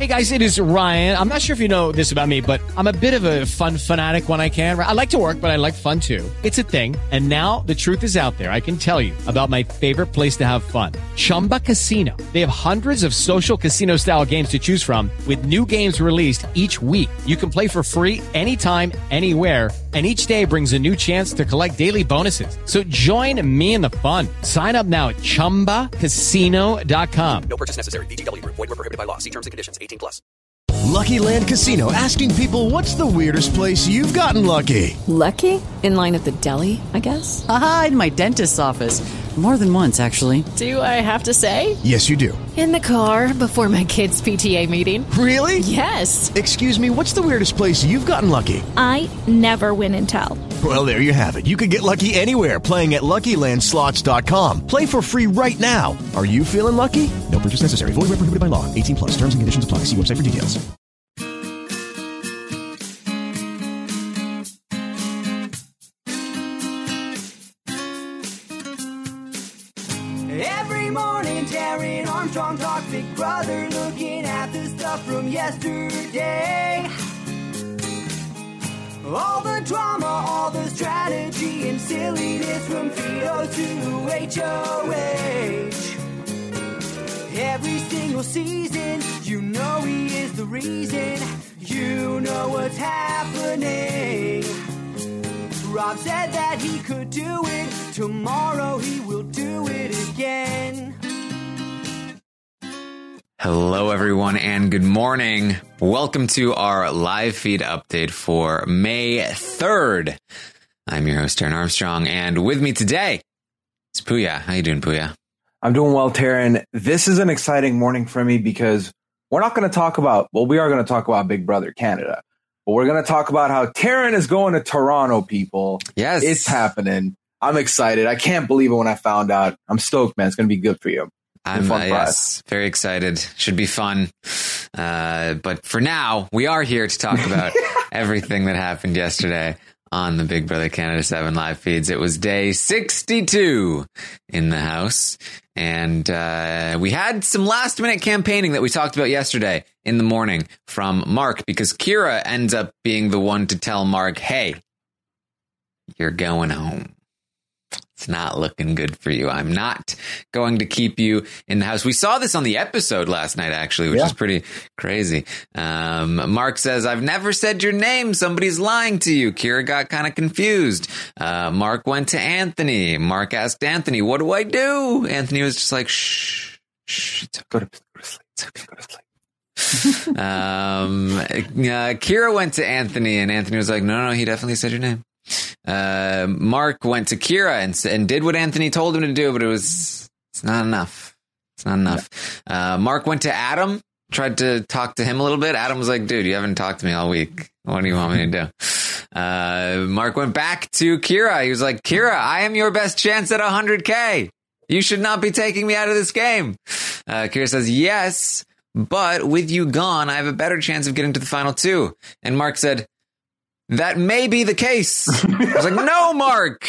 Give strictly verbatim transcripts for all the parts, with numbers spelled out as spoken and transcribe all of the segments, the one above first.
Hey guys, it is Ryan. I'm not sure if you know this about me, but I'm a bit of a fun fanatic when I can. I like to work, but I like fun too. It's a thing. And now the truth is out there. I can tell you about my favorite place to have fun. Chumba Casino. They have hundreds of social casino style games to choose from with new games released each week. You can play for free anytime, anywhere. And each day brings a new chance to collect daily bonuses. So join me in the fun. Sign up now at chumba casino dot com. No purchase necessary. V G W Group. Void where prohibited by law. See terms and conditions. eighteen plus. Lucky Land Casino, asking people, what's the weirdest place you've gotten lucky? Lucky? In line at the deli, I guess? Aha, in my dentist's office. More than once, actually. Do I have to say? Yes, you do. In the car before my kids' P T A meeting. Really? Yes. Excuse me, what's the weirdest place you've gotten lucky? I never win and tell. Well, there you have it. You can get lucky anywhere, playing at Lucky Land Slots dot com. Play for free right now. Are you feeling lucky? No purchase necessary. Void where prohibited by law. eighteen plus. Terms and conditions apply. See website for details. Every morning, Darren Armstrong talks Big Brother, looking at the stuff from yesterday. All the drama, all the strategy and silliness from Fido to H O H. Every single season, you know he is the reason. You know what's happening. Rob said that he could do it. Tomorrow he will do it again. Hello, everyone, and good morning. Welcome to our live feed update for May third. I'm your host, Darren Armstrong, and with me today is Puya. How you doing, Puya? I'm doing well, Taryn. This is an exciting morning for me because we're not going to talk about, well, we are going to talk about Big Brother Canada. But we're going to talk about how Taryn is going to Toronto, people. Yes. It's happening. I'm excited. I can't believe it when I found out. I'm stoked, man. It's going to be good for you. I'm uh, yes, very excited. Should be fun. Uh, but for now, we are here to talk about everything that happened yesterday on the Big Brother Canada seven live feeds. It was day sixty-two in the house. And uh, we had some last minute campaigning that we talked about yesterday in the morning from Mark, because Kira ends up being the one to tell Mark, hey, you're going home. It's not looking good for you. I'm not going to keep you in the house. We saw this on the episode last night, actually, which yeah. is pretty crazy. Um, Mark says, I've never said your name. Somebody's lying to you. Kira got kind of confused. Uh, Mark went to Anthony. Mark asked Anthony, what do I do? Anthony was just like, shh, shh. It's okay. Go to, go to sleep. It's okay. Go to sleep. um, uh, Kira went to Anthony, and Anthony was like, no, no, he definitely said your name. Uh, Mark went to Kira and and did what Anthony told him to do, but it was it's not enough. It's not enough. Uh, Mark went to Adam, tried to talk to him a little bit. Adam was like, "Dude, you haven't talked to me all week. What do you want me to do?" Uh, Mark went back to Kira. He was like, "Kira, I am your best chance at one hundred K. You should not be taking me out of this game." Uh, Kira says, "Yes, but with you gone, I have a better chance of getting to the final two." And Mark said, that may be the case. I was like, no, Mark,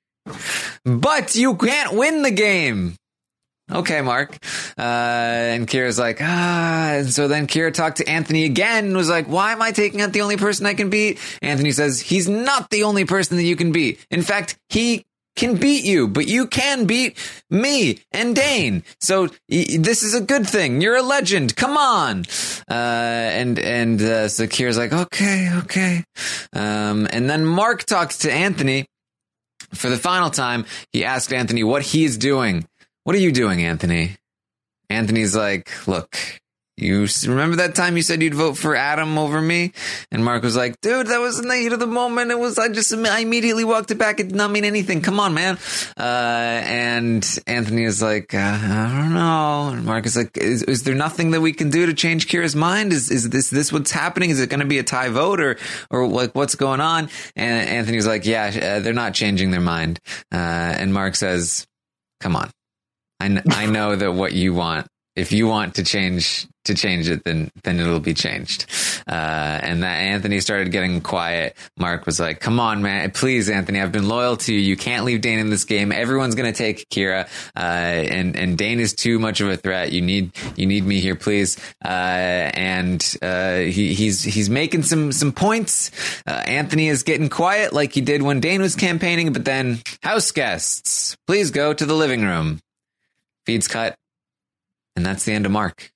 but you can't win the game. Okay, Mark. Uh, and Kira's like, ah. And so then Kira talked to Anthony again and was like, why am I taking out the only person I can beat? Anthony says, he's not the only person that you can beat. In fact, he can beat you, but you can beat me and Dane. So y- this is a good thing. You're a legend. Come on. Uh, and, and, uh, so Kira's like, okay, okay. Um, and then Mark talks to Anthony for the final time. He asked Anthony what he's doing. What are you doing, Anthony? Anthony's like, look, you remember that time you said you'd vote for Adam over me? And Mark was like, dude, that was in the heat of the moment. It was, I just, I immediately walked it back. It did not mean anything. Come on, man. Uh, and Anthony is like, uh, I don't know. And Mark is like, is, is there nothing that we can do to change Kira's mind? Is, is this, this what's happening? Is it going to be a tie vote or, or like what's going on? And Anthony's like, yeah, uh, they're not changing their mind. Uh, and Mark says, come on. I, kn- I know that what you want, if you want to change to change it, then then it'll be changed. Uh, and that Anthony started getting quiet. Mark was like, come on, man. Please, Anthony, I've been loyal to you. You can't leave Dane in this game. Everyone's going to take Kira. Uh, and, and Dane is too much of a threat. You need, you need me here, please. Uh, and, uh, he, he's, he's making some, some points. Uh, Anthony is getting quiet like he did when Dane was campaigning, but then house guests, please go to the living room. Feeds cut. And that's the end of Mark.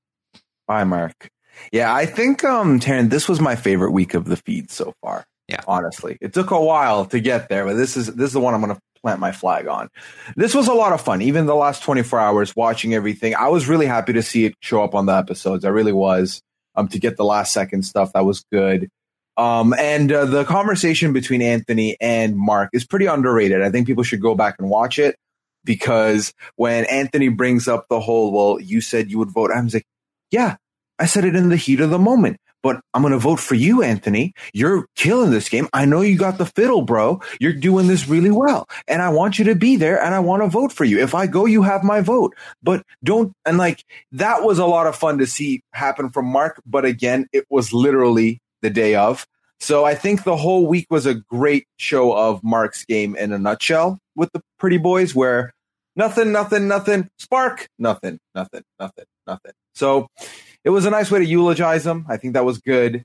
Bye, Mark. Yeah, I think, um, Taryn, this was my favorite week of the feed so far. Yeah. Honestly, it took a while to get there, but this is, this is the one I'm going to plant my flag on. This was a lot of fun. Even the last twenty-four hours watching everything, I was really happy to see it show up on the episodes. I really was, um, to get the last second stuff. That was good. Um, and uh, the conversation between Anthony and Mark is pretty underrated. I think people should go back and watch it, because when Anthony brings up the whole, well, you said you would vote, I was like, yeah, I said it in the heat of the moment, but I'm going to vote for you, Anthony. You're killing this game. I know you got the fiddle, bro. You're doing this really well. And I want you to be there, and I want to vote for you. If I go, you have my vote. But don't, and like, that was a lot of fun to see happen from Mark. But again, it was literally the day of. So I think the whole week was a great show of Mark's game in a nutshell with the Pretty Boys, where nothing, nothing, nothing, spark, nothing, nothing, nothing, nothing. So it was a nice way to eulogize him. I think that was good.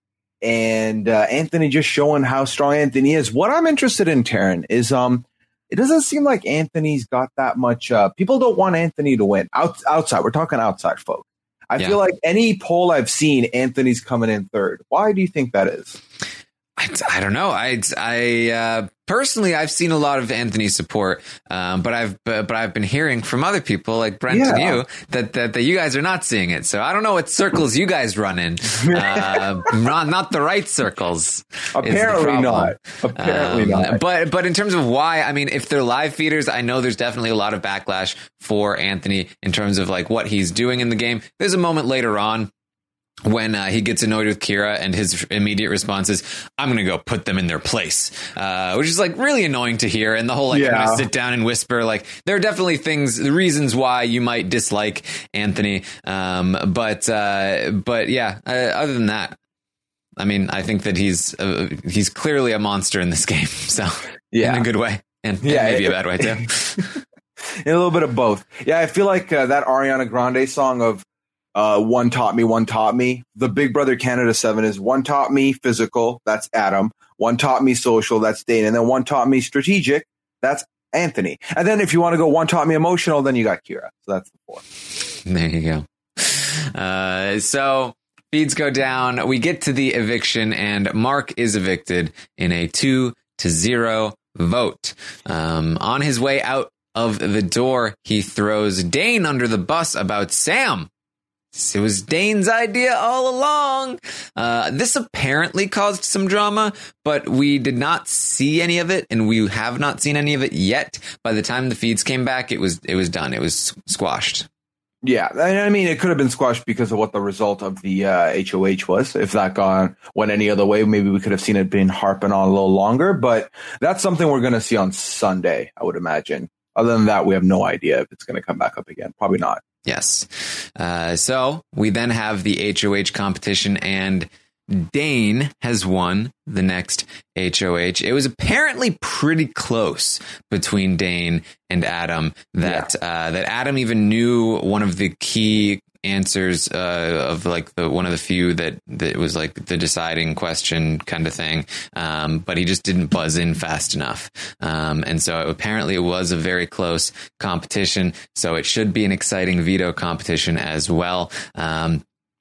And uh, Anthony just showing how strong Anthony is. What I'm interested in, Taryn, is um, it doesn't seem like Anthony's got that much. Uh, people don't want Anthony to win. Out, outside, we're talking outside, folks. I yeah. feel like any poll I've seen, Anthony's coming in third. Why do you think that is? I, I don't know. I, I uh, personally, I've seen a lot of Anthony's support, um, but I've but, but I've been hearing from other people like Brent yeah. and you that, that that you guys are not seeing it. So I don't know what circles you guys run in. Uh, not, not the right circles. Apparently not. Apparently um, not. But but in terms of why, I mean, if they're live feeders, I know there's definitely a lot of backlash for Anthony in terms of like what he's doing in the game. There's a moment later on when uh, he gets annoyed with Kira, and his immediate response is, I'm going to go put them in their place, uh, which is like really annoying to hear. And the whole like yeah. kind of sit down and whisper, like there are definitely things, the reasons why you might dislike Anthony. Um, but uh, but yeah, uh, other than that, I mean, I think that he's uh, he's clearly a monster in this game. So yeah. in a good way, and, yeah, and maybe it, a bad way too. In a little bit of both. Yeah, I feel like uh, that Ariana Grande song of Uh, one taught me, one taught me. The Big Brother Canada seven is one taught me physical, that's Adam. One taught me social, that's Dane. And then one taught me strategic, that's Anthony. And then if you want to go one taught me emotional, then you got Kira. So that's the four. There you go. Uh, so feeds go down. We get to the eviction, and Mark is evicted in a two to zero vote. Um, on his way out of the door, he throws Dane under the bus about Sam. It was Dane's idea all along. Uh, this apparently caused some drama, but we did not see any of it, and we have not seen any of it yet. By the time the feeds came back, it was it was done. It was squashed. Yeah, I mean, it could have been squashed because of what the result of the uh, H O H was. If that gone went any other way, maybe we could have seen it been harping on a little longer. But that's something we're going to see on Sunday, I would imagine. Other than that, we have no idea if it's going to come back up again. Probably not. Yes. Uh, so we then have the H O H competition, and Dane has won the next H O H. It was apparently pretty close between Dane and Adam that yeah. uh, that Adam even knew one of the key answers uh, of like the one of the few that that was like the deciding question kind of thing, um, but he just didn't buzz in fast enough, um, and so apparently it was a very close competition. So it should be an exciting veto competition as well. Um,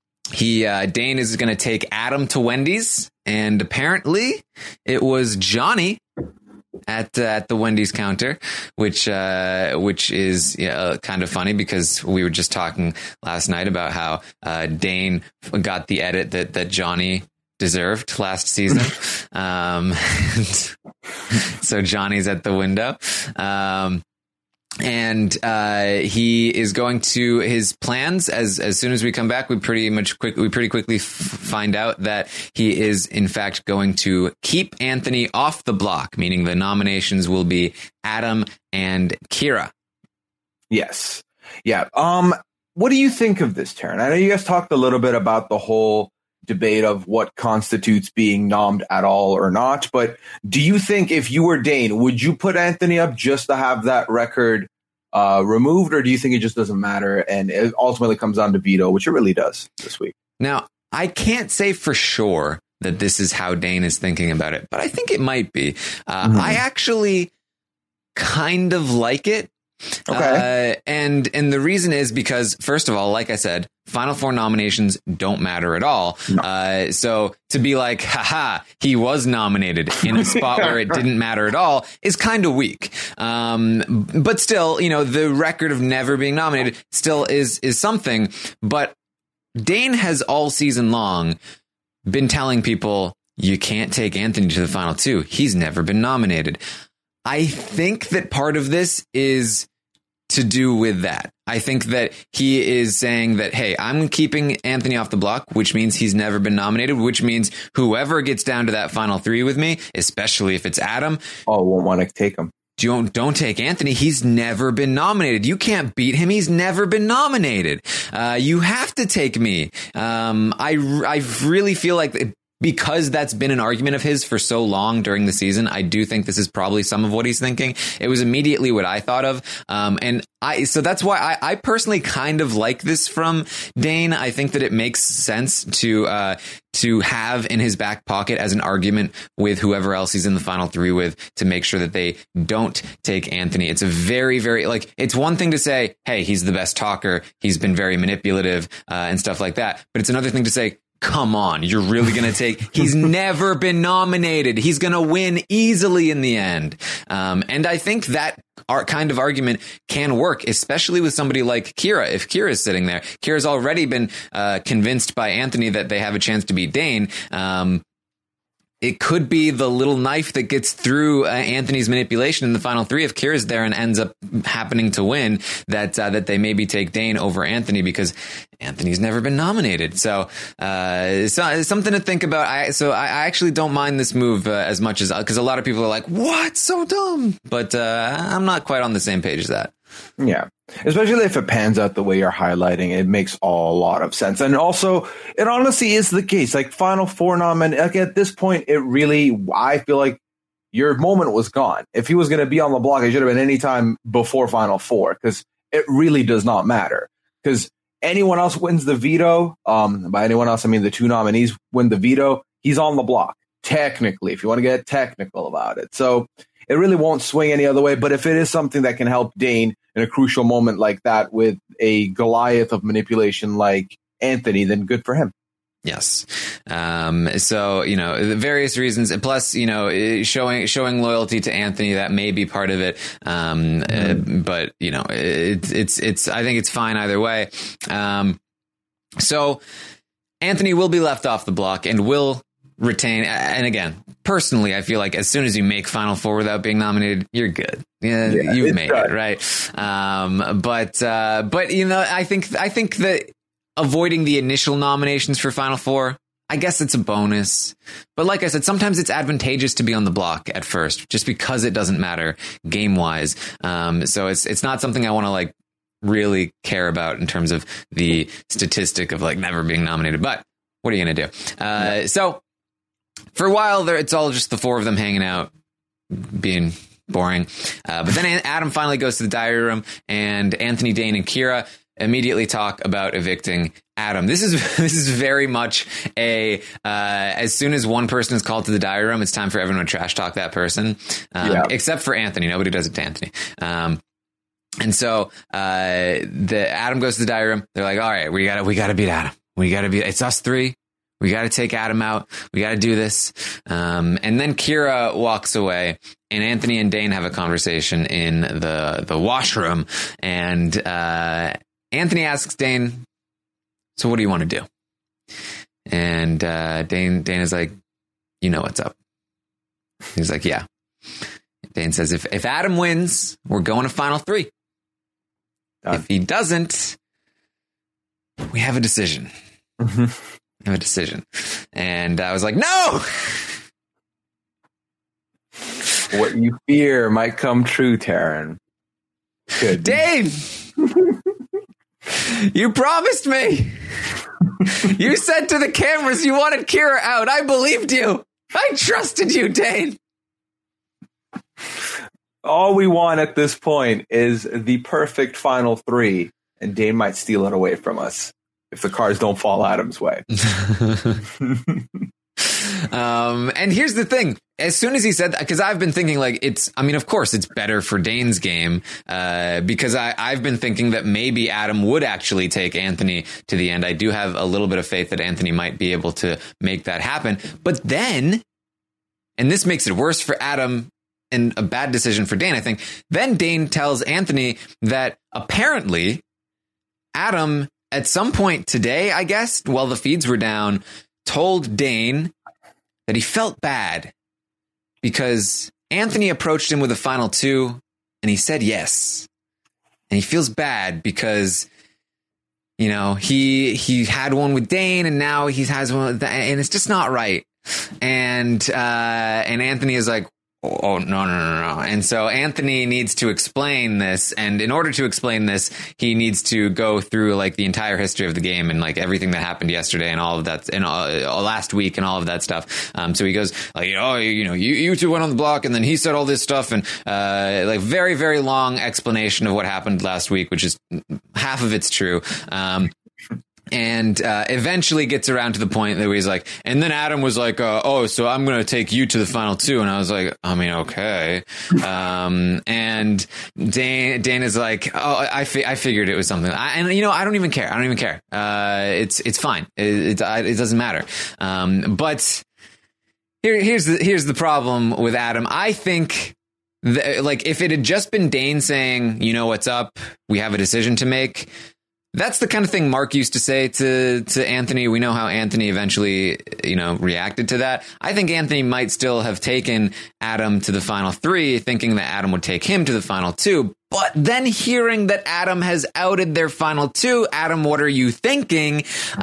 he uh, Dane is going to take Adam to Wendy's, and apparently it was Johnny at uh, at the Wendy's counter, which uh, which is uh, kind of funny because we were just talking last night about how uh, Dane got the edit that that Johnny deserved last season. um, so Johnny's at the window. Um, And uh, he is going to his plans. As as soon as we come back, we pretty much quick we pretty quickly f- find out that he is in fact going to keep Anthony off the block, meaning the nominations will be Adam and Kira. Yes, yeah. Um, what do you think of this, Taryn? I know you guys talked a little bit about the whole debate of what constitutes being nommed at all or not. But do you think if you were Dane, would you put Anthony up just to have that record uh, removed, or do you think it just doesn't matter and it ultimately comes down to veto, which it really does this week? Now, I can't say for sure that this is how Dane is thinking about it, but I think it might be. Uh, mm-hmm. I actually kind of like it. Okay. Uh, and and the reason is because, first of all, like I said, Final Four nominations don't matter at all. No. Uh, so to be like, haha, he was nominated in a spot where it didn't matter at all is kind of weak. Um, but still, you know, the record of never being nominated still is is something. But Dane has all season long been telling people you can't take Anthony to the final two. He's never been nominated. I think that part of this is to do with that. I think that he is saying that, hey, I'm keeping Anthony off the block, which means he's never been nominated, which means whoever gets down to that final three with me, especially if it's Adam. Oh, won't want to take him. Don't, don't take Anthony. He's never been nominated. You can't beat him. He's never been nominated. Uh, you have to take me. Um, I, I really feel like it, because that's been an argument of his for so long during the season, I do think this is probably some of what he's thinking. It was immediately what I thought of. Um, and I, so that's why I, I personally kind of like this from Dane. I think that it makes sense to, uh, to have in his back pocket as an argument with whoever else he's in the final three with to make sure that they don't take Anthony. It's a very, very, like, it's one thing to say, hey, he's the best talker. He's been very manipulative, uh, and stuff like that. But it's another thing to say, come on, you're really going to take, he's never been nominated. He's going to win easily in the end. Um, and I think that our kind of argument can work, especially with somebody like Kira. If Kira's sitting there, Kira's already been uh, convinced by Anthony that they have a chance to beat Dane. Um, It could be the little knife that gets through uh, Anthony's manipulation in the final three if Kira's there and ends up happening to win, that uh, that they maybe take Dane over Anthony because Anthony's never been nominated. So, uh, so something to think about. I, so I, I actually don't mind this move uh, as much as because a lot of people are like, "What? So dumb!" But uh, I'm not quite on the same page as that. Yeah. Especially if it pans out the way you're highlighting, it makes a lot of sense. And also, it honestly is the case. Like Final Four nominee, like at this point, it really, I feel like your moment was gone. If he was going to be on the block, it should have been any time before Final Four because it really does not matter. Because anyone else wins the veto. Um, by anyone else, I mean the two nominees win the veto. He's on the block, technically, if you want to get technical about it. So it really won't swing any other way. But if it is something that can help Dane in a crucial moment like that with a Goliath of manipulation like Anthony, then good for him. Yes. Um, so, you know, the various reasons, plus, you know, showing, showing loyalty to Anthony, that may be part of it. Um, mm-hmm. uh, but, you know, it, it's, it's, I think it's fine either way. Um, so Anthony will be left off the block and will retain. And again, personally, I feel like as soon as you make Final Four without being nominated, you're good. Yeah, yeah you've made right. it, right? Um, but uh, but you know, I think I think that avoiding the initial nominations for Final Four, I guess it's a bonus. But like I said, sometimes it's advantageous to be on the block at first, just because it doesn't matter game wise. Um, so it's it's not something I want to like really care about in terms of the statistic of like never being nominated. But what are you going to do? Uh, yeah. So. For a while there, it's all just the four of them hanging out, being boring. Uh, but then Adam finally goes to the diary room, and Anthony, Dane, and Kira immediately talk about evicting Adam. This is this is very much a uh, as soon as one person is called to the diary room, it's time for everyone to trash talk that person, um, yeah. except for Anthony. Nobody does it to Anthony. Um, and so uh, the Adam goes to the diary room. They're like, all right, we gotta we gotta beat Adam. We gotta beat. It's us three. We got to take Adam out. We got to do this. Um, and then Kira walks away, and Anthony and Dane have a conversation in the, the washroom. And uh, Anthony asks Dane, so what do you want to do? And uh, Dane, Dane is like, you know what's up. He's like, yeah. Dane says, if, if Adam wins, we're going to Final Three. Done. If he doesn't, we have a decision. Mm-hmm. Have a decision. And I was like, no! What you fear might come true, Taryn. Good. Dave! You promised me. You said to the cameras you wanted Kira out. I believed you. I trusted you, Dane. All we want at this point is the perfect final three, and Dane might steal it away from us if the cards don't fall Adam's way. Um, and here's the thing. As soon as he said that, because I've been thinking like it's, I mean, of course it's better for Dane's game, uh, because I, I've been thinking that maybe Adam would actually take Anthony to the end. I do have a little bit of faith that Anthony might be able to make that happen. But then, and this makes it worse for Adam and a bad decision for Dane, I think. Then Dane tells Anthony that apparently Adam, at some point today, I guess, while the feeds were down, told Dane that he felt bad because Anthony approached him with a final two and he said yes. And he feels bad because, you know, he he had one with Dane and now he has one with, and it's just not right. And uh, and Anthony is like, oh, no, no, no, no. And so Anthony needs to explain this. And in order to explain this, he needs to go through like the entire history of the game and like everything that happened yesterday and all of that and uh, last week and all of that stuff. Um, so he goes like, oh, you know, you, you two went on the block and then he said all this stuff and uh, like very, very long explanation of what happened last week, which is half of it's true. Um, And uh, eventually gets around to the point that he's like, and then Adam was like, uh, oh, so I'm going to take you to the final two. And I was like, I mean, okay. Um, and Dane, Dane is like, oh, I, fi- I figured it was something. I, and, you know, I don't even care. I don't even care. Uh, it's it's fine. It, it, it doesn't matter. Um, but here, here's the, here's the problem with Adam. I think that, like, if it had just been Dane saying, you know what's up, we have a decision to make. That's the kind of thing Mark used to say to, to Anthony. We know how Anthony eventually, you know, reacted to that. I think Anthony might still have taken Adam to the final three, thinking that Adam would take him to the final two. But then hearing that Adam has outed their final two, Adam, what are you thinking? Mm-hmm.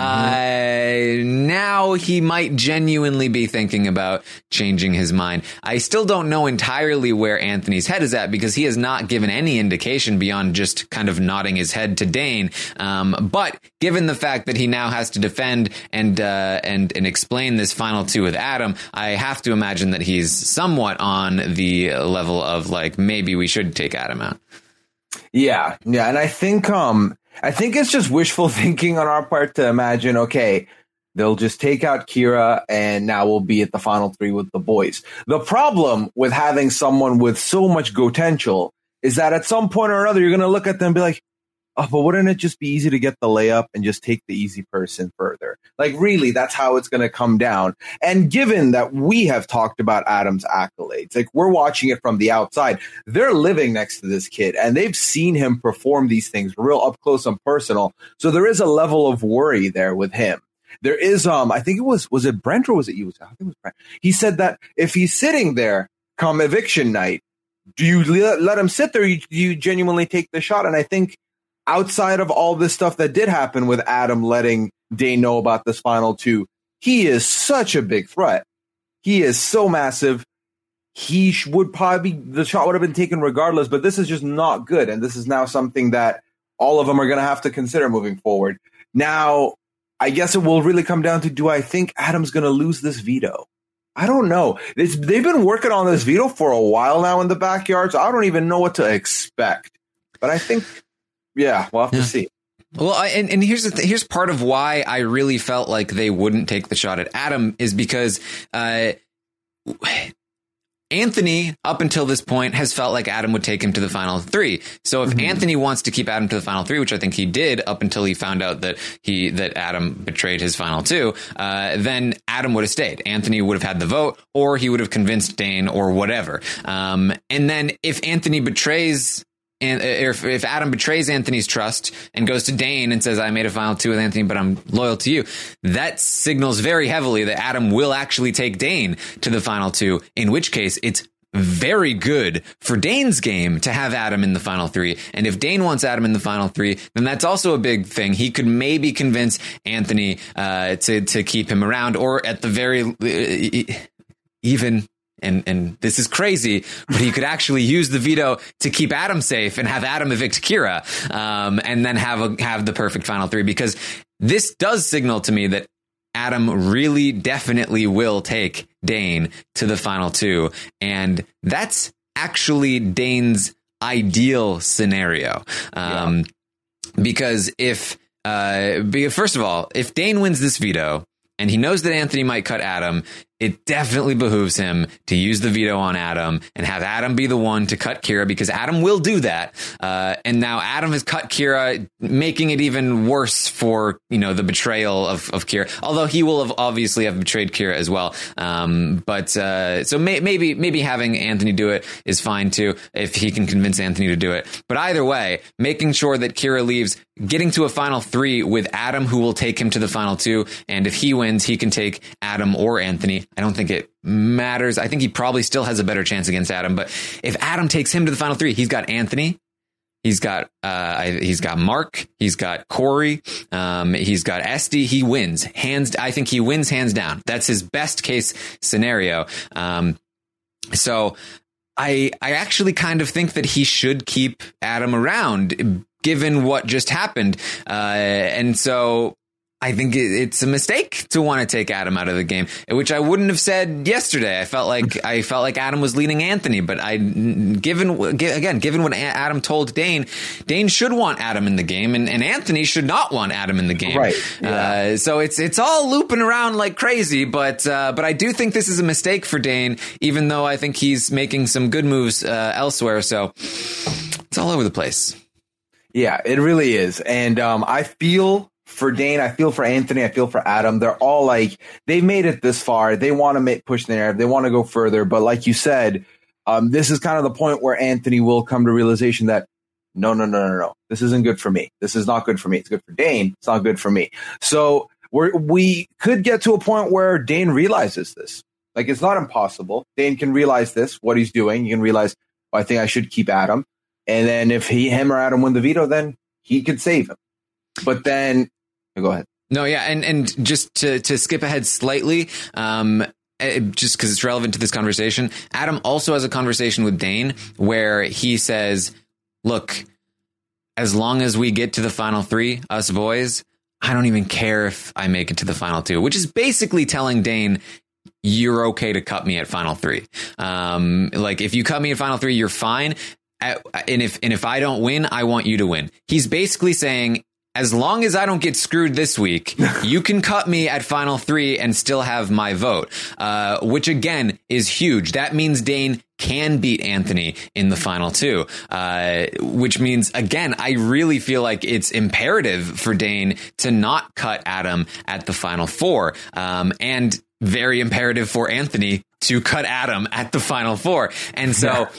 Uh, now he might genuinely be thinking about changing his mind. I still don't know entirely where Anthony's head is at because he has not given any indication beyond just kind of nodding his head to Dane. Um, but given the fact that he now has to defend and, uh, and, and explain this final two with Adam, I have to imagine that he's somewhat on the level of like, maybe we should take Adam out. Yeah, yeah, and I think um I think it's just wishful thinking on our part to imagine, okay, they'll just take out Kira and now we'll be at the final three with the boys. The problem with having someone with so much potential is that at some point or another you're going to look at them and be like, oh, but wouldn't it just be easy to get the layup and just take the easy person further? Like, really, that's how it's going to come down. And given that we have talked about Adam's accolades, like we're watching it from the outside, they're living next to this kid and they've seen him perform these things real up close and personal. So there is a level of worry there with him. There is, um, I think it was, was it Brent or was it you? I think it was Brent. He said that if he's sitting there come eviction night, do you let, let him sit there? Or do you genuinely take the shot? And I think, outside of all this stuff that did happen with Adam letting Dane know about this final two, he is such a big threat. He is so massive. He sh- would probably be, the shot would have been taken regardless, but this is just not good. And this is now something that all of them are going to have to consider moving forward. Now, I guess it will really come down to, do I think Adam's going to lose this veto? I don't know. It's, they've been working on this veto for a while now in the backyard, so I don't even know what to expect. But I think... Yeah, we'll have yeah. to see. Well, I, and, and here's the th- here's part of why I really felt like they wouldn't take the shot at Adam is because uh, Anthony, up until this point, has felt like Adam would take him to the final three. So if mm-hmm. Anthony wants to keep Adam to the final three, which I think he did up until he found out that he that Adam betrayed his final two, uh, then Adam would have stayed. Anthony would have had the vote, or he would have convinced Dane, or whatever. Um, and then if Anthony betrays. And if, if Adam betrays Anthony's trust and goes to Dane and says, I made a final two with Anthony, but I'm loyal to you, that signals very heavily that Adam will actually take Dane to the final two, in which case it's very good for Dane's game to have Adam in the final three. And if Dane wants Adam in the final three, then that's also a big thing. He could maybe convince Anthony uh, to, to keep him around, or at the very uh, even... and, and this is crazy, but he could actually use the veto to keep Adam safe and have Adam evict Kira, um, and then have a, have the perfect final three, because this does signal to me that Adam really definitely will take Dane to the final two. And that's actually Dane's ideal scenario. Um, yeah. Because if, uh, because first of all, if Dane wins this veto and he knows that Anthony might cut Adam, it definitely behooves him to use the veto on Adam and have Adam be the one to cut Kira, because Adam will do that. Uh, and now Adam has cut Kira, making it even worse for, you know, the betrayal of, of Kira, although he will have obviously have betrayed Kira as well. Um, but uh, so may, maybe maybe having Anthony do it is fine, too, if he can convince Anthony to do it. But either way, making sure that Kira leaves, getting to a final three with Adam, who will take him to the final two. And if he wins, he can take Adam or Anthony. I don't think it matters. I think he probably still has a better chance against Adam. But if Adam takes him to the final three, he's got Anthony. He's got uh, he's got Mark. He's got Corey. Um, he's got Esty. He wins hands. I think he wins hands down. That's his best case scenario. Um, so I I actually kind of think that he should keep Adam around, given what just happened. Uh, and so I think it's a mistake to want to take Adam out of the game, which I wouldn't have said yesterday. I felt like I felt like Adam was leading Anthony, but I, given again, given what Adam told Dane, Dane should want Adam in the game, and, and Anthony should not want Adam in the game. Right. Yeah. Uh, so it's it's all looping around like crazy, but uh, but I do think this is a mistake for Dane, even though I think he's making some good moves uh, elsewhere. So it's all over the place. Yeah, it really is, and um, I feel. For Dane, I feel for Anthony, I feel for Adam. They're all like, they've made it this far. They want to make push the narrative. They want to go further. But like you said, um, this is kind of the point where Anthony will come to realization that, no, no, no, no, no. This isn't good for me. This is not good for me. It's good for Dane. It's not good for me. So we're, we could get to a point where Dane realizes this. Like, it's not impossible. Dane can realize this, what he's doing. He can realize, oh, I think I should keep Adam. And then if he, him or Adam win the veto, then he could save him. But then, go ahead. No, yeah, and and just to to skip ahead slightly, um, just because it's relevant to this conversation, Adam also has a conversation with Dane where he says, "Look, as long as we get to the final three, us boys, I don't even care if I make it to the final two," which is basically telling Dane, you're okay to cut me at final three. Um, like, if you cut me at final three, you're fine. And if and if I don't win, I want you to win. He's basically saying, as long as I don't get screwed this week, you can cut me at final three and still have my vote, uh, which, again, is huge. That means Dane can beat Anthony in the final two, uh, which means, again, I really feel like it's imperative for Dane to not cut Adam at the final four, um, and very imperative for Anthony to cut Adam at the final four. And so... Yeah.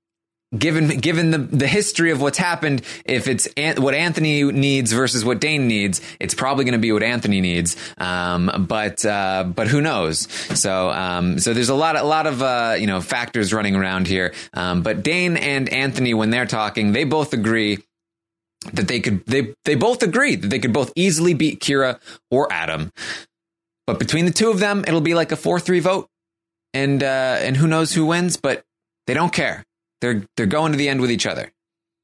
Given given the, the history of what's happened, if it's an, what Anthony needs versus what Dane needs, it's probably going to be what Anthony needs. Um, but uh, but who knows? So um, so there's a lot a lot of uh, you know factors running around here. Um, but Dane and Anthony, when they're talking, they both agree that they could they they both agree that they could both easily beat Kira or Adam. But between the two of them, it'll be like a four three vote, and uh, and who knows who wins? But they don't care. They're they're going to the end with each other.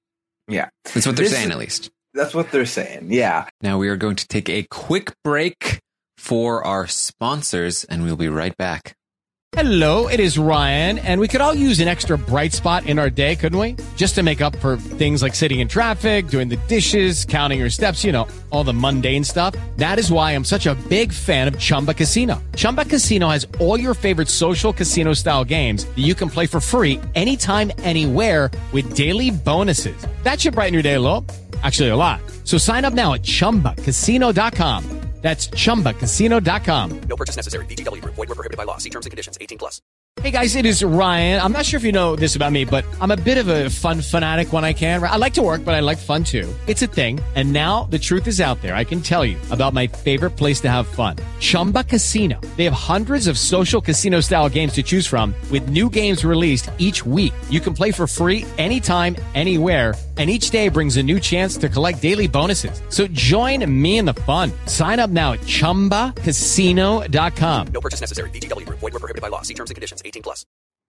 Yeah. That's what they're this, saying, at least. That's what they're saying, yeah. Now we are going to take a quick break for our sponsors, and we'll be right back. Hello, it is Ryan, and we could all use an extra bright spot in our day, couldn't we? Just to make up for things like sitting in traffic, doing the dishes, counting your steps, you know, all the mundane stuff. That is why I'm such a big fan of Chumba Casino. Chumba Casino has all your favorite social casino-style games that you can play for free anytime, anywhere with daily bonuses. That should brighten your day a little. Actually, a lot. So sign up now at chumba casino dot com. That's chumba casino dot com. No purchase necessary. V G W Group. Void where prohibited by law. See terms and conditions. eighteen plus. Hey guys, it is Ryan. I'm not sure if you know this about me, but I'm a bit of a fun fanatic when I can. I like to work, but I like fun too. It's a thing. And now the truth is out there. I can tell you about my favorite place to have fun. Chumba Casino. They have hundreds of social casino style games to choose from with new games released each week. You can play for free anytime, anywhere. And each day brings a new chance to collect daily bonuses. So join me in the fun. Sign up now at chumba casino dot com. No purchase necessary. V G W Group. Void where prohibited by law. See terms and conditions. eighteen plus.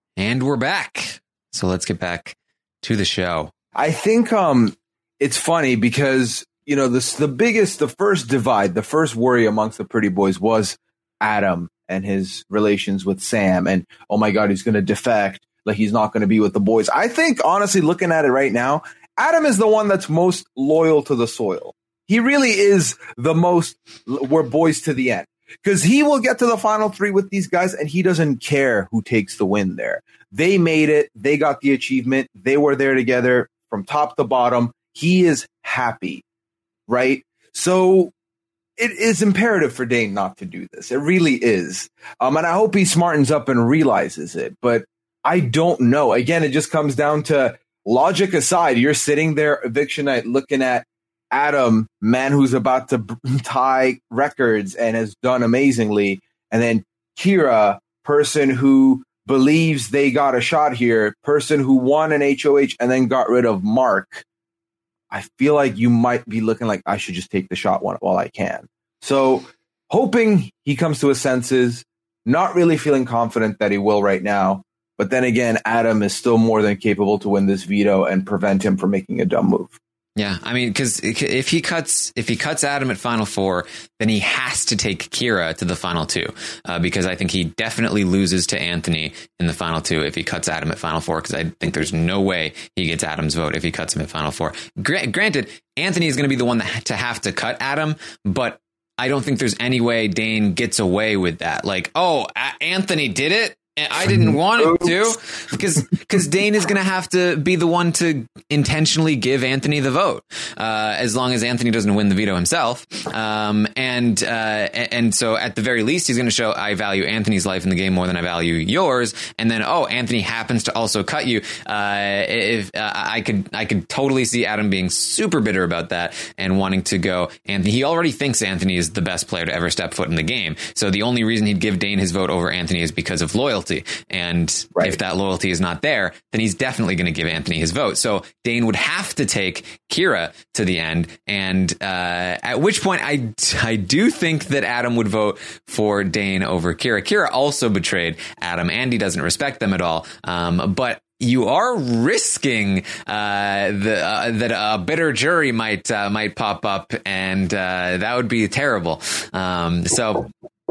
And we're back. So let's get back to the show. I think um, it's funny because, you know, this, the biggest, the first divide, the first worry amongst the Pretty Boys was Adam and his relations with Sam. And, oh my God, he's going to defect. Like, he's not going to be with the boys. I think, honestly, looking at it right now, Adam is the one that's most loyal to the soil. He really is the most, we're boys to the end. Because he will get to the final three with these guys, and he doesn't care who takes the win there. They made it. They got the achievement. They were there together from top to bottom. He is happy, right? So it is imperative for Dane not to do this. It really is. Um, and I hope he smartens up and realizes it. But I don't know. Again, it just comes down to logic aside. You're sitting there, eviction night, looking at Adam, man who's about to tie records and has done amazingly. And then Kira, person who believes they got a shot here, person who won an H O H and then got rid of Mark. I feel like you might be looking like I should just take the shot while I can. So hoping he comes to his senses, not really feeling confident that he will right now. But then again, Adam is still more than capable to win this veto and prevent him from making a dumb move. Yeah, I mean, because if he cuts if he cuts Adam at Final Four, then he has to take Kira to the Final Two, uh, because I think he definitely loses to Anthony in the Final Two if he cuts Adam at Final Four, because I think there's no way he gets Adam's vote if he cuts him at Final Four. Gra- granted, Anthony is going to be the one that to have to cut Adam, but I don't think there's any way Dane gets away with that. Like, oh, A- Anthony did it. I didn't want it to, because because Dane is going to have to be the one to intentionally give Anthony the vote, uh, as long as Anthony doesn't win the veto himself. Um, and uh, and so at the very least, he's going to show I value Anthony's life in the game more than I value yours. And then, oh, Anthony happens to also cut you. Uh, if uh, I could I could totally see Adam being super bitter about that and wanting to go Anthony. He already thinks Anthony is the best player to ever step foot in the game. So the only reason he'd give Dane his vote over Anthony is because of loyalty. And right. If that loyalty is not there, then he's definitely going to give Anthony his vote. So Dane would have to take Kira to the end. And uh, at which point I, I do think that Adam would vote for Dane over Kira. Kira also betrayed Adam, and he doesn't respect them at all. Um, but you are risking uh, the, uh, that a bitter jury might uh, might pop up, and uh, that would be terrible. Um, so.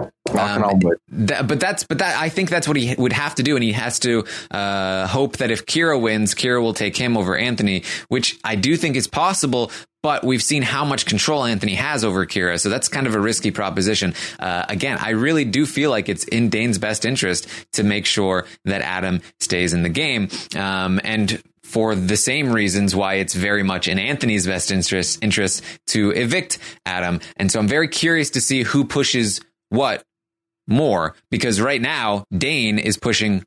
Um, that, but that's but that I think that's what he would have to do, and he has to uh, hope that if Kira wins, Kira will take him over Anthony, which I do think is possible. But we've seen how much control Anthony has over Kira, so that's kind of a risky proposition. Uh, again, I really do feel like it's in Dane's best interest to make sure that Adam stays in the game, um, and for the same reasons why it's very much in Anthony's best interest interest to evict Adam. And so I'm very curious to see who pushes what more, because right now Dane is pushing,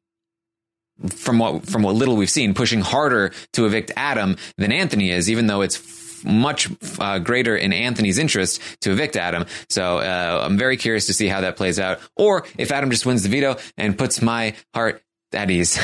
from what from what little we've seen, pushing harder to evict Adam than Anthony is, even though it's f- much uh, greater in Anthony's interest to evict Adam. So uh, I'm very curious to see how that plays out, or if Adam just wins the veto and puts my heart at ease.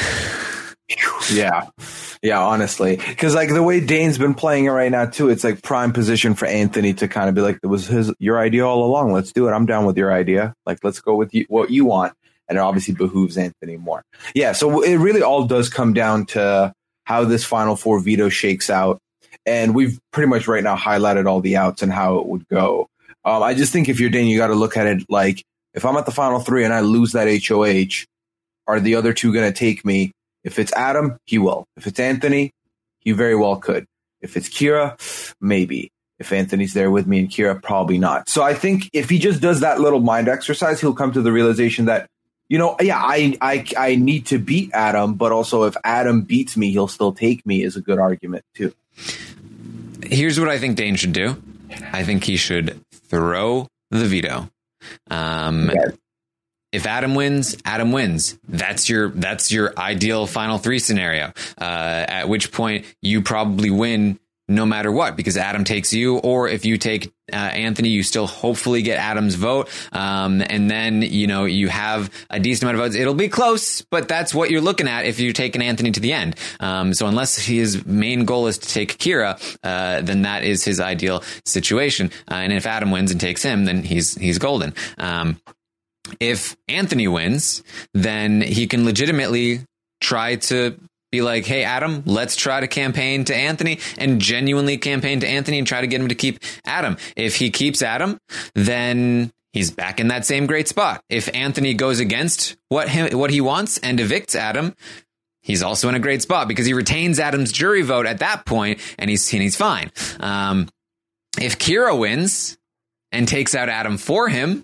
Yeah. Yeah, honestly. Because, like, the way Dane's been playing it right now, too, it's like prime position for Anthony to kind of be like, it was his your idea all along. Let's do it. I'm down with your idea. Like, let's go with you, what you want. And it obviously behooves Anthony more. Yeah, so it really all does come down to how this Final Four veto shakes out. And we've pretty much right now highlighted all the outs and how it would go. Um, I just think if you're Dane, you got to look at it like, if I'm at the Final Three and I lose that H O H, are the other two going to take me? If it's Adam, he will. If it's Anthony, he very well could. If it's Kira, maybe. If Anthony's there with me and Kira, probably not. So I think if he just does that little mind exercise, he'll come to the realization that, you know, yeah, I, I, I need to beat Adam, but also if Adam beats me, he'll still take me is a good argument too. Here's what I think Dane should do. I think he should throw the veto. Um, okay. If Adam wins, Adam wins. That's your that's your ideal Final Three scenario. Uh, at which point you probably win no matter what, because Adam takes you, or if you take uh, Anthony, you still hopefully get Adam's vote. Um, and then, you know, you have a decent amount of votes. It'll be close, but that's what you're looking at if you're taking Anthony to the end. Um, so unless his main goal is to take Kira, uh, then that is his ideal situation. Uh, and if Adam wins and takes him, then he's he's golden. Um, If Anthony wins, then he can legitimately try to be like, hey, Adam, let's try to campaign to Anthony and genuinely campaign to Anthony and try to get him to keep Adam. If he keeps Adam, then he's back in that same great spot. If Anthony goes against what him, what he wants and evicts Adam, he's also in a great spot because he retains Adam's jury vote at that point, and he's and he's fine. Um, if Kira wins and takes out Adam for him,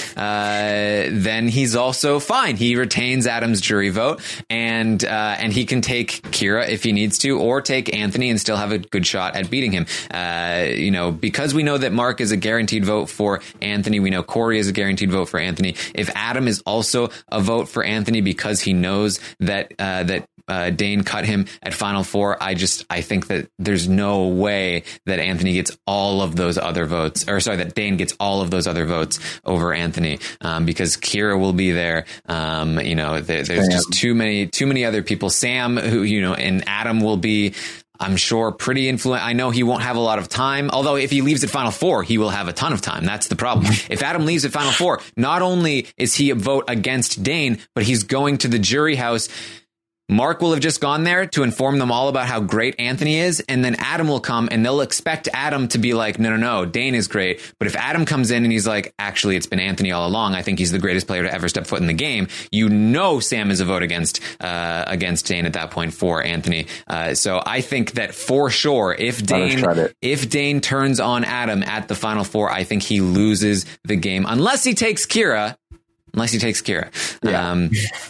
uh, then he's also fine. He retains Adam's jury vote, and uh, and he can take Kira if he needs to, or take Anthony and still have a good shot at beating him. Uh, you know, because we know that Mark is a guaranteed vote for Anthony. We know Corey is a guaranteed vote for Anthony. If Adam is also a vote for Anthony because he knows that uh, that. Uh, Dane cut him at Final Four. I just, I think that there's no way that Anthony gets all of those other votes, or sorry, that Dane gets all of those other votes over Anthony, um, because Kira will be there. Um, you know, there, there's Sam. just too many, too many other people. Sam, who, you know, and Adam will be, I'm sure, pretty influent. I know he won't have a lot of time, although if he leaves at Final Four, he will have a ton of time. That's the problem. If Adam leaves at Final Four, not only is he a vote against Dane, but he's going to the jury house. Mark will have just gone there to inform them all about how great Anthony is, and then Adam will come and they'll expect Adam to be like, no, no, no, Dane is great. But if Adam comes in and he's like, actually, it's been Anthony all along, I think he's the greatest player to ever step foot in the game, you know Sam is a vote against uh, against Dane at that point for Anthony. Uh, so I think that for sure, if Dane if Dane turns on Adam at the Final Four, I think he loses the game, unless he takes Kira. Unless he takes Kira. Yeah. Um,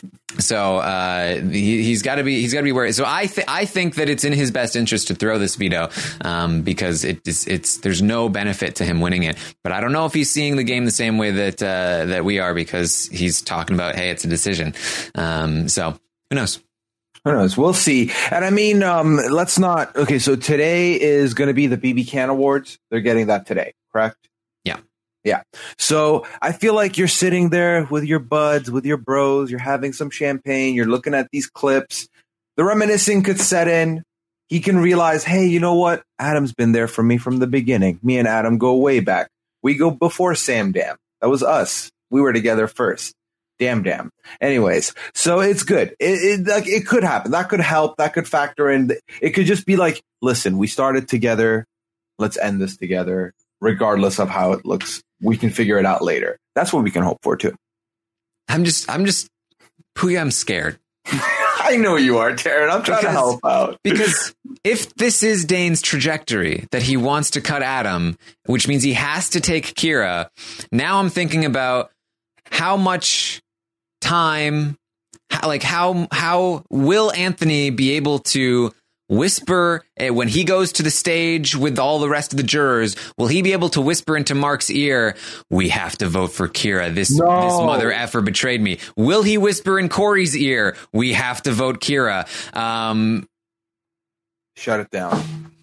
so uh, he, he's got to be he's got to be worried. So I th- I think that it's in his best interest to throw this veto um, because it's it's there's no benefit to him winning it. But I don't know if he's seeing the game the same way that uh, that we are, because he's talking about, hey, it's a decision. Um, so who knows? Who knows? We'll see. And I mean, um, let's not. OK, so today is going to be the B B Can Awards. They're getting that today, correct? Yeah. Yeah. So I feel like you're sitting there with your buds, with your bros, you're having some champagne, you're looking at these clips. The reminiscing could set in. He can realize, hey, you know what? Adam's been there for me from the beginning. Me and Adam go way back. We go before Sam Dam. That was us. We were together first. Damn, damn. Anyways, so it's good. It, it, like, it could happen. That could help. That could factor in. It could just be like, listen, we started together. Let's end this together, regardless of how it looks. We can figure it out later. That's what we can hope for, too. I'm just, I'm just, Puya, I'm scared. I know you are, Taryn. I'm trying because, to help out. Because if this is Dane's trajectory, that he wants to cut Adam, which means he has to take Kira, now I'm thinking about how much time, how, like how, how will Anthony be able to whisper uh, when he goes to the stage with all the rest of the jurors? Will he be able to whisper into Mark's ear, we have to vote for Kira, this no. this mother effer betrayed me? Will he whisper in Corey's ear, we have to vote Kira? Um shut it down.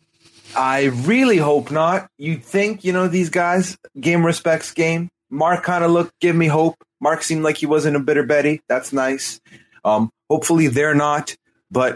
I really hope not. You'd think, you know, these guys, game respects game. Mark kind of looked, give me hope. Mark seemed like he wasn't a bitter Betty. That's nice. Um hopefully they're not, but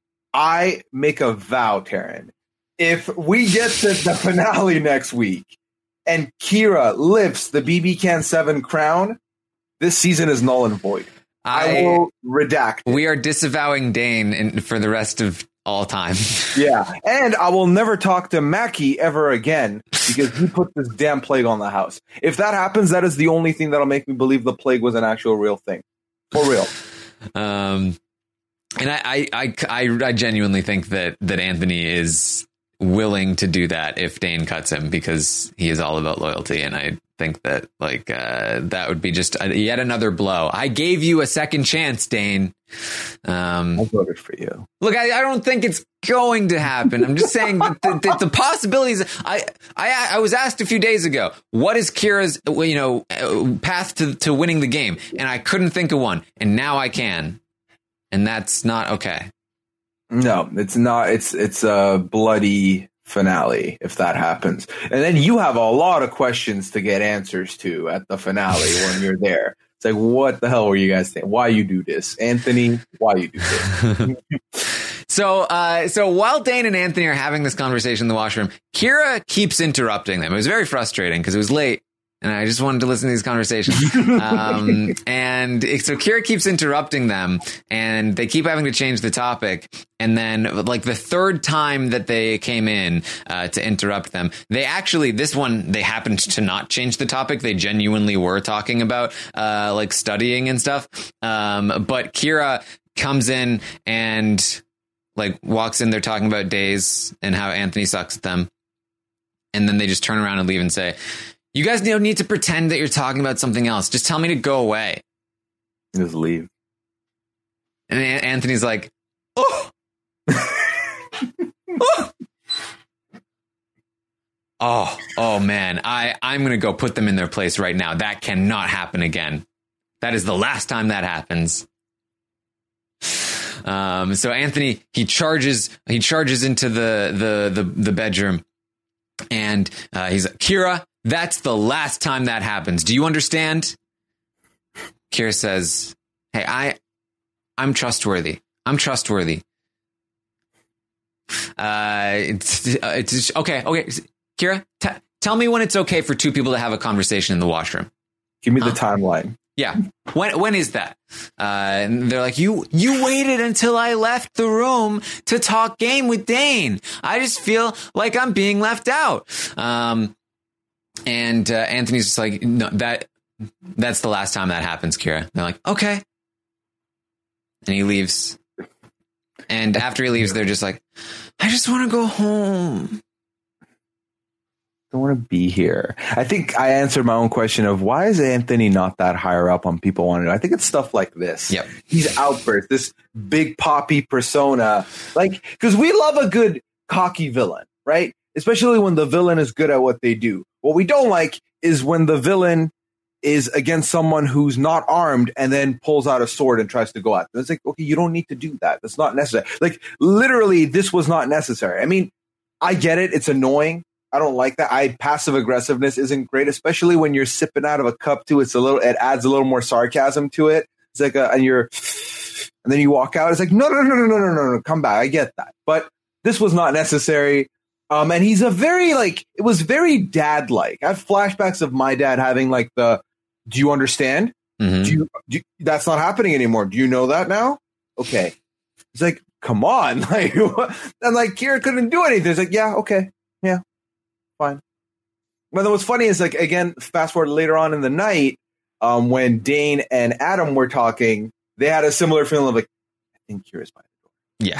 I make a vow, Taryn. If we get to the finale next week and Kira lifts the B B Can seven crown, this season is null and void. I, I will redact it. We are disavowing Dane in, for the rest of all time. Yeah, and I will never talk to Mackie ever again because he put this damn plague on the house. If that happens, that is the only thing that'll make me believe the plague was an actual real thing. For real. um. And I, I, I, I, I genuinely think that, that Anthony is willing to do that if Dane cuts him, because he is all about loyalty. And I think that like uh, that would be just a, yet another blow. I gave you a second chance, Dane. Um, I voted for you. Look, I, I don't think it's going to happen. I'm just saying that the, the, the possibilities. I, I, I was asked a few days ago, what is Kira's, you know, path to, to winning the game? And I couldn't think of one. And now I can. And that's not okay. No, it's not. It's it's a bloody finale if that happens. And then you have a lot of questions to get answers to at the finale when you're there. It's like, what the hell were you guys saying? Why you do this? Anthony, why you do this? so, uh, so while Dane and Anthony are having this conversation in the washroom, Kira keeps interrupting them. It was very frustrating because it was late. And I just wanted to listen to these conversations. Um, and so Kira keeps interrupting them, and they keep having to change the topic. And then, like, the third time that they came in uh, to interrupt them, they actually, this one, they happened to not change the topic. They genuinely were talking about, uh, like, studying and stuff. Um, but Kira comes in and, like, walks in. They're talking about days and how Anthony sucks at them. And then they just turn around and leave and say, you guys don't need to pretend that you're talking about something else. Just tell me to go away. Just leave. And Anthony's like, oh. oh. Oh, oh man, I, I'm going to go put them in their place right now. That cannot happen again. That is the last time that happens. Um, so Anthony, he charges, he charges into the, the, the, the bedroom, and uh, he's like, Kira, that's the last time that happens. Do you understand? Kira says, hey, I, I'm trustworthy. I'm trustworthy. Uh, it's, it's just, okay. Okay. Kira, t- tell me when it's okay for two people to have a conversation in the washroom. Give me huh? the timeline. Yeah. When, when is that? Uh, and they're like, you, you waited until I left the room to talk game with Dane. I just feel like I'm being left out. Um, And uh, Anthony's just like, no, that that's the last time that happens, Kira. And they're like, okay. And he leaves. And after he leaves, they're just like, I just want to go home. I want to be here. I think I answered my own question of why is Anthony not that higher up on people wanting to. I think it's stuff like this. Yep. He's outburst, this big poppy persona. Like, because we love a good cocky villain, right? Especially when the villain is good at what they do. What we don't like is when the villain is against someone who's not armed and then pulls out a sword and tries to go at them. It's like, okay, you don't need to do that. That's not necessary. Like, literally, this was not necessary. I mean, I get it. It's annoying. I don't like that. I passive aggressiveness isn't great, especially when you're sipping out of a cup too. It's a little, it adds a little more sarcasm to it. It's like, a, and you're, and then you walk out. It's like, no, no, no, no, no, no, no, no, come back. I get that. But this was not necessary. Um, and he's a very, like, it was very dad-like. I have flashbacks of my dad having, like, the, do you understand? Mm-hmm. Do you, do you, that's not happening anymore. Do you know that now? Okay. It's like, come on. Like, and, like, Kira couldn't do anything. It's like, yeah, okay. Yeah, fine. But then what's funny is, like, again, fast forward later on in the night, um, when Dane and Adam were talking, they had a similar feeling of, like, I think Kira's by the door. Yeah.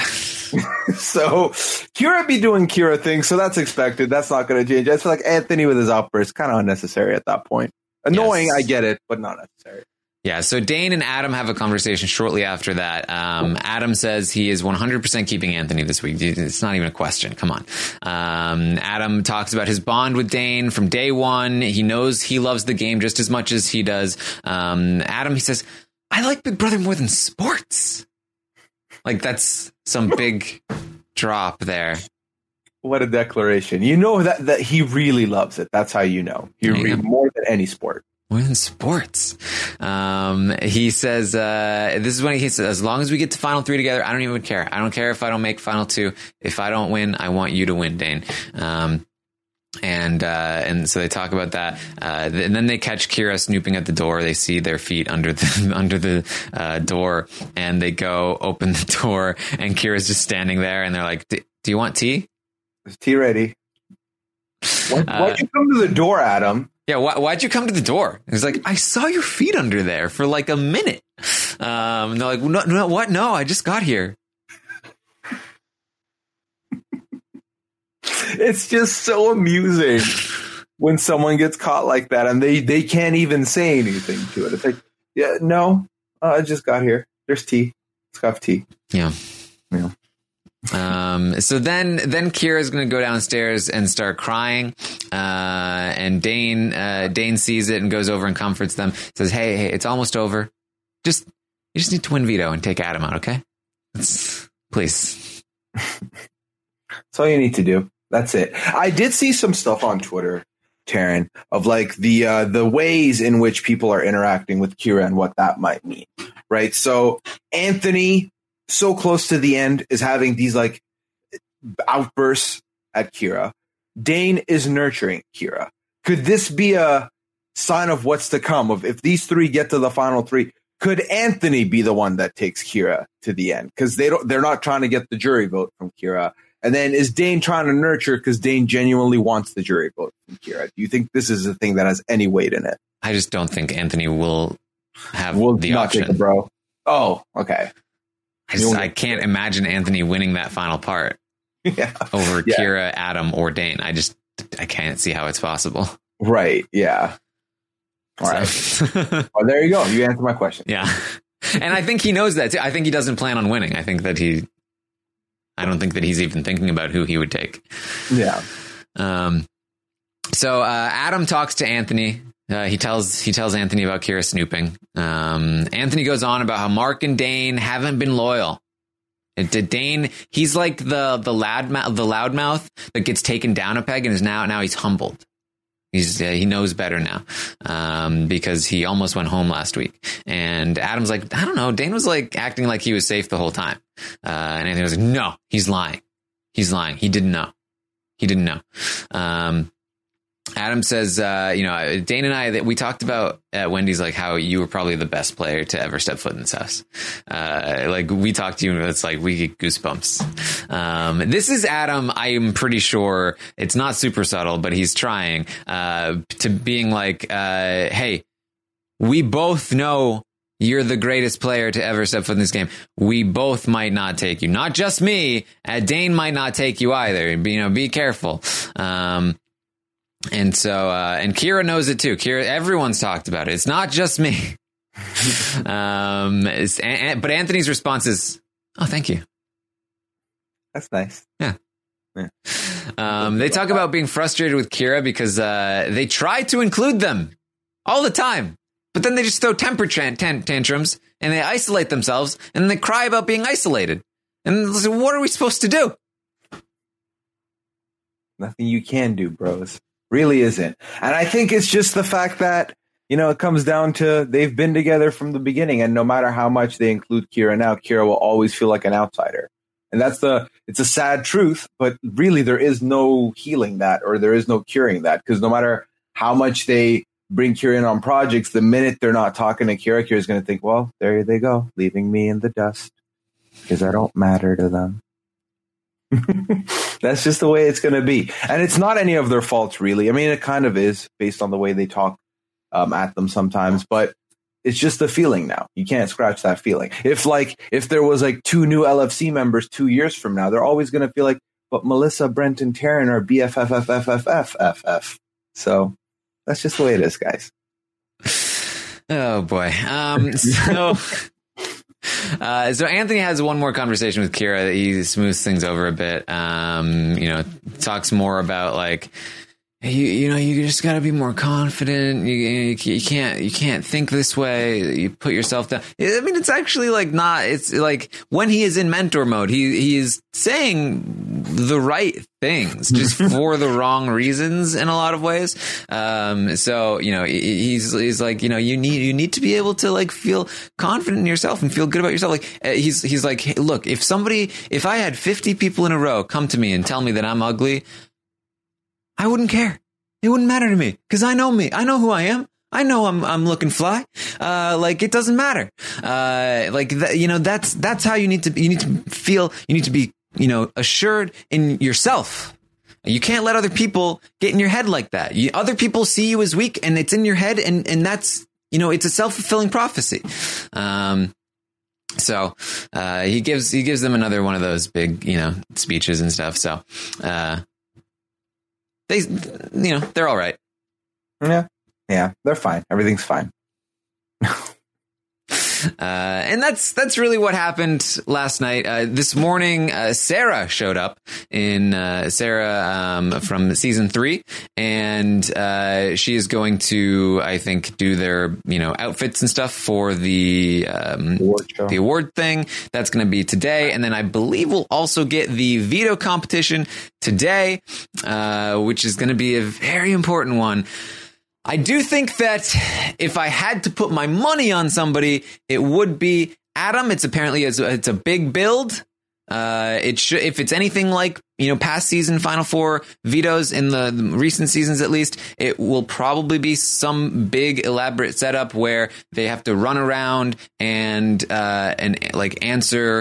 So Kira be doing Kira things, so that's expected. That's not going to change. I feel like Anthony with his outburst kind of unnecessary at that point. Annoying, yes. I get it, but not necessary. Yeah, so Dane and Adam have a conversation shortly after that. Um, Adam says he is one hundred percent keeping Anthony this week. It's not even a question. Come on. Um, Adam talks about his bond with Dane from day one. He knows he loves the game just as much as he does. Um, Adam, he says, I like Big Brother more than sports. Like, that's some big drop there. What a declaration. You know that, that he really loves it. That's how you know. He really, more than any sport. More than sports. Um, he says, uh, this is when he says, as long as we get to final three together, I don't even care. I don't care if I don't make final two. If I don't win, I want you to win, Dane. Um, And, uh, and so they talk about that. Uh, and then they catch Kira snooping at the door. They see their feet under the, under the, uh, door, and they go open the door, and Kira's just standing there, and they're like, do you want tea? Is tea ready? Why, Uh, why'd you come to the door, Adam? Yeah. Why, why'd you come to the door? He's like, I saw your feet under there for like a minute. Um, and they're like, no, no, what? No, I just got here. It's just so amusing when someone gets caught like that and they, they can't even say anything to it. It's like, yeah, no, uh, I just got here. There's tea. Let's have tea. Yeah. Yeah. Um, so then, then Kira's going to go downstairs and start crying. Uh, and Dane, uh, Dane sees it and goes over and comforts them. Says, Hey, hey, it's almost over. Just, you just need to win veto and take Adam out. Okay. It's, please. That's all you need to do. That's it. I did see some stuff on Twitter, Taryn, of like the uh, the ways in which people are interacting with Kira and what that might mean, right? So Anthony, so close to the end, is having these like outbursts at Kira. Dane is nurturing Kira. Could this be a sign of what's to come. Of if these three get to the final three, could Anthony be the one that takes Kira to the end? Because they don't, they're not trying to get the jury vote from Kira. And then is Dane trying to nurture because Dane genuinely wants the jury vote from Kira? Do you think this is a thing that has any weight in it? I just don't think Anthony will have Will the not option. take a bro. Oh, okay. I, just, I can't imagine Anthony winning that final part yeah. over yeah. Kira, Adam, or Dane. I just I can't see how it's possible. Right. Yeah. All right. So. Well, there you go. You answered my question. Yeah. And I think he knows that too. I think he doesn't plan on winning. I think that he, I don't think that he's even thinking about who he would take. Yeah. Um, so, uh, Adam talks to Anthony. Uh, he tells, he tells Anthony about Kira snooping. Um, Anthony goes on about how Mark and Dane haven't been loyal. And to Dane, he's like the, the loud, the loudmouth that gets taken down a peg and is now, now he's humbled. He's uh, he knows better now um, because he almost went home last week. And Adam's like, I don't know. Dane was like acting like he was safe the whole time. Uh, and Anthony was like, no, he's lying. He's lying. He didn't know. He didn't know. Um, Adam says, uh, you know, Dane and I, that we talked about at Wendy's, like how you were probably the best player to ever step foot in this house. Uh, like we talked to you and it's like, we get goosebumps. Um, this is Adam. I am pretty sure it's not super subtle, but he's trying, uh, to being like, uh, hey, we both know you're the greatest player to ever step foot in this game. We both might not take you. Not just me. Uh, Dane might not take you either. You know, be careful. Um, And so, uh, and Kira knows it too. Kira, everyone's talked about it. It's not just me. um, it's, and, but Anthony's response is, oh, thank you. That's nice. Yeah. yeah. Um, they talk about being frustrated with Kira because, uh, they try to include them all the time, but then they just throw temper tan- tan- tantrums and they isolate themselves and then they cry about being isolated. And so what are we supposed to do? Nothing you can do, bros. Really isn't. And I think it's just the fact that, you know, it comes down to they've been together from the beginning. And no matter how much they include Kira now, Kira will always feel like an outsider. And that's the, it's a sad truth, but really there is no healing that, or there is no curing that. Because no matter how much they bring Kira in on projects, the minute they're not talking to Kira, Kira's going to think, well, there they go, leaving me in the dust because I don't matter to them. That's just the way it's going to be. And it's not any of their faults, really. I mean, it kind of is based on the way they talk um, at them sometimes, but it's just the feeling now. You can't scratch that feeling. If like, if there was like two new L F C members two years from now, they're always going to feel like, but Melissa, Brent, and Taryn are B F F F F F F F F. So that's just the way it is, guys. Oh boy. Um, so, uh, so Anthony has one more conversation with Kira that he smooths things over a bit. Um, you know, talks more about like, you, you know, you just got to be more confident. You, you, you can't, you can't think this way. You put yourself down. I mean, it's actually like not, it's like when he is in mentor mode, he, he is saying the right things just for the wrong reasons in a lot of ways. Um, so, you know, he's, he's like, you know, you need, you need to be able to like feel confident in yourself and feel good about yourself. Like he's, he's like, hey, look, if somebody, if I had fifty people in a row come to me and tell me that I'm ugly, I wouldn't care. It wouldn't matter to me because I know me. I know who I am. I know I'm I'm looking fly. Uh, like it doesn't matter. Uh, like th- you know that's that's how you need to be. You need to feel. You need to be you know assured in yourself. You can't let other people get in your head like that. You, other people see you as weak, and it's in your head, and and that's you know it's a self-fulfilling prophecy. Um, so uh, he gives he gives them another one of those big you know speeches and stuff. So. Uh, They, you know, they're all right. Yeah. Yeah. They're fine. Everything's fine. Uh, and that's that's really what happened last night. Uh, this morning, uh, Sarah showed up in uh, Sarah um, from season three, and uh, she is going to, I think, do their you know outfits and stuff for the um, award show. the award thing. That's going to be today, and then I believe we'll also get the veto competition today, uh, which is going to be a very important one. I do think that if I had to put my money on somebody, it would be Adam. It's apparently it's a, it's a big build. Uh, it should, if it's anything like, you know, past season Final Four vetoes in the, the recent seasons, at least, it will probably be some big elaborate setup where they have to run around and, uh, and like answer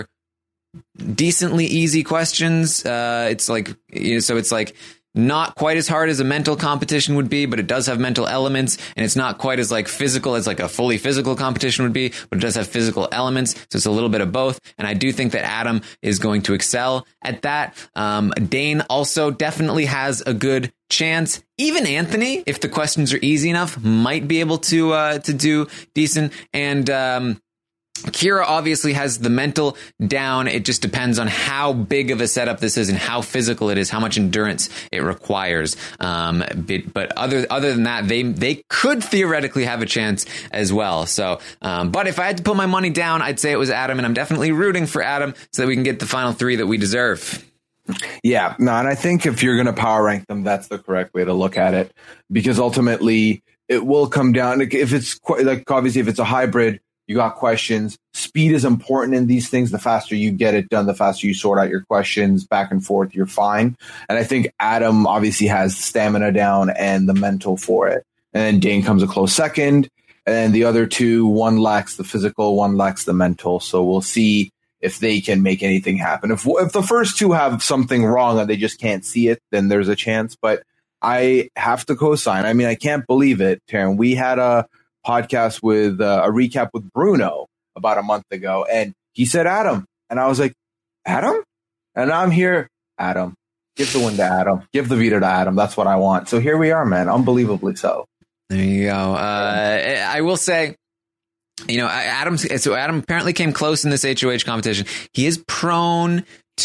decently easy questions. Uh, it's like, you know, so it's like, not quite as hard as a mental competition would be, but it does have mental elements, and it's not quite as like physical as like a fully physical competition would be, but it does have physical elements. So it's a little bit of both. And I do think that Adam is going to excel at that. Um, Dane also definitely has a good chance. Even Anthony, if the questions are easy enough, might be able to, uh, to do decent. And, um, Kira obviously has the mental down. It just depends on how big of a setup this is and how physical it is, how much endurance it requires. Um, but, but other other than that, they they could theoretically have a chance as well. So, um, but if I had to put my money down, I'd say it was Adam, and I'm definitely rooting for Adam so that we can get the final three that we deserve. Yeah, no, and I think if you're going to power rank them, that's the correct way to look at it, because ultimately it will come down. If it's quite, like obviously if it's a hybrid. You got questions. Speed is important in these things. The faster you get it done, the faster you sort out your questions back and forth, you're fine. And I think Adam obviously has stamina down and the mental for it. And then Dane comes a close second. And the other two, one lacks the physical, one lacks the mental. So we'll see if they can make anything happen. If if the first two have something wrong and they just can't see it, then there's a chance. But I have to co-sign. I mean, I can't believe it, Taryn. We had a podcast with uh, a recap with Bruno about a month ago, and he said Adam, and I was like, Adam? And I'm here, Adam. Give the win to Adam. Give the veto to Adam. That's what I want. So here we are, man. Unbelievably so. There you go. Uh, I will say, you know, Adam. So Adam apparently came close in this H O H competition. He is prone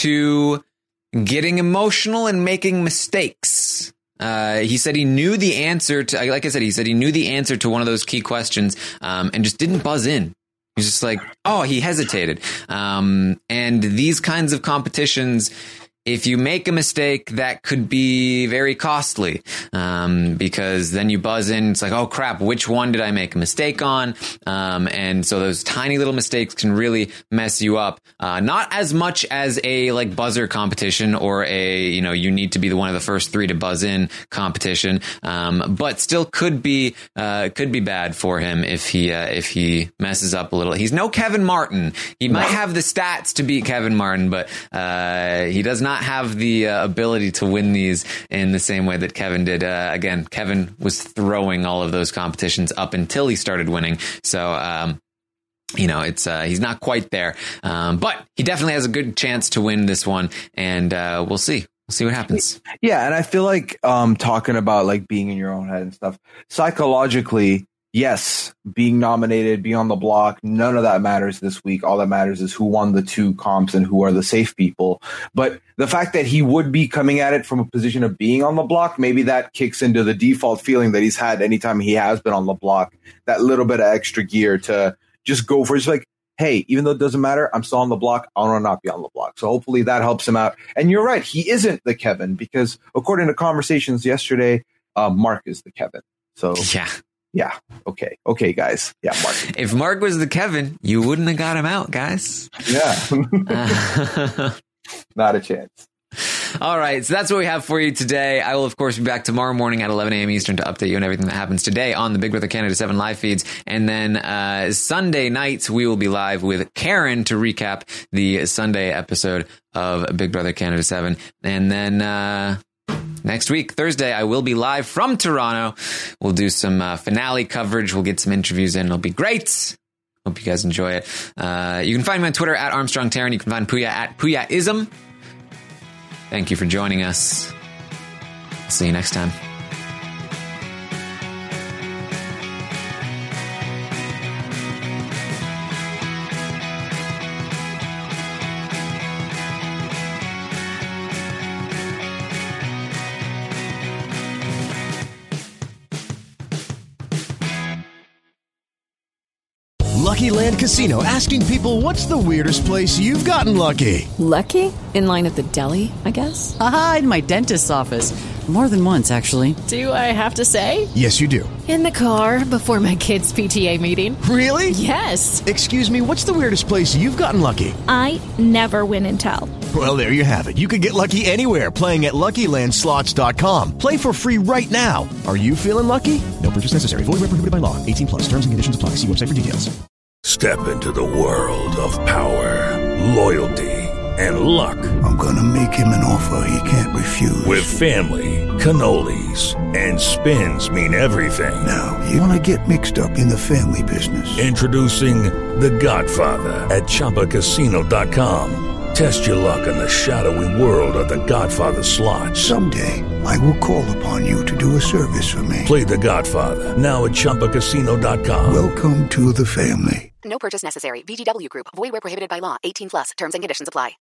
to getting emotional and making mistakes. Uh, he said he knew the answer to, like I said, he said he knew the answer to one of those key questions, um, and just didn't buzz in. He's just like, oh, he hesitated. Um, and these kinds of competitions, if you make a mistake, that could be very costly, um, because then you buzz in. It's like, oh, crap, which one did I make a mistake on? Um, and so those tiny little mistakes can really mess you up. Uh, not as much as a like buzzer competition or a, you know, you need to be the one of the first three to buzz in competition. Um, but still could be, uh, could be bad for him if he, uh, if he messes up a little. He's no Kevin Martin. He might have the stats to beat Kevin Martin, but, uh, he does not have the uh, ability to win these in the same way that Kevin did. Uh, again, Kevin was throwing all of those competitions up until he started winning. So, um, you know, it's uh, he's not quite there, um, but he definitely has a good chance to win this one, and uh, we'll see. We'll see what happens. Yeah, and I feel like um, talking about like being in your own head and stuff, psychologically, yes, being nominated, being on the block, none of that matters this week. All that matters is who won the two comps and who are the safe people. But the fact that he would be coming at it from a position of being on the block, maybe that kicks into the default feeling that he's had anytime he has been on the block, that little bit of extra gear to just go for it. It's like, hey, even though it doesn't matter, I'm still on the block. I want to not be on the block. So hopefully that helps him out. And you're right, he isn't the Kevin, because according to conversations yesterday, uh, Mark is the Kevin. So yeah. Yeah. Okay. Okay, guys. Yeah, Mark. If Mark was the Kevin, you wouldn't have got him out, guys. Yeah. uh, Not a chance. All right. So that's what we have for you today. I will, of course, be back tomorrow morning at eleven a.m. Eastern to update you on everything that happens today on the Big Brother Canada seven live feeds. And then uh, Sunday nights, we will be live with Karen to recap the Sunday episode of Big Brother Canada seven. And then uh, next week, Thursday, I will be live from Toronto. We'll do some uh, finale coverage. We'll get some interviews in. It'll be great. Hope you guys enjoy it. Uh, you can find me on Twitter at Armstrong Taryn. You can find Puya at Puyaism. Thank you for joining us. I'll see you next time. Lucky Land Casino, asking people, what's the weirdest place you've gotten lucky? Lucky? In line at the deli, I guess? Aha, in my dentist's office. More than once, actually. Do I have to say? Yes, you do. In the car before my kids' P T A meeting. Really? Yes. Excuse me, what's the weirdest place you've gotten lucky? I never win and tell. Well, there you have it. You can get lucky anywhere, playing at Lucky Land Slots dot com. Play for free right now. Are you feeling lucky? No purchase necessary. Void where prohibited by law. eighteen plus. Terms and conditions apply. See website for details. Step into the world of power, loyalty, and luck. I'm going to make him an offer he can't refuse. With family, cannolis, and spins mean everything. Now, you want to get mixed up in the family business. Introducing The Godfather at Chumba Casino dot com. Test your luck in the shadowy world of The Godfather slot. Someday, I will call upon you to do a service for me. Play The Godfather, now at Chumba Casino dot com. Welcome to the family. No purchase necessary. V G W Group. Void where prohibited by law. eighteen plus. Terms and conditions apply.